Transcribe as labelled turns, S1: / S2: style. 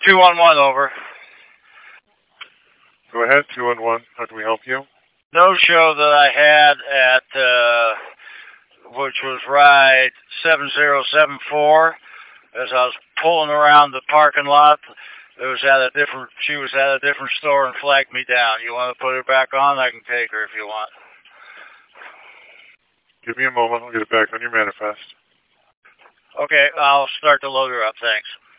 S1: 211 over.
S2: Go ahead, 211. How can we help you?
S1: No show that I had at, which was ride 7074. As I was pulling around the parking lot, she was at a different store and flagged me down. You want to put her back on? I can take her if you want.
S2: Give me a moment. I'll get it back on your manifest.
S1: Okay, I'll start to load her up. Thanks.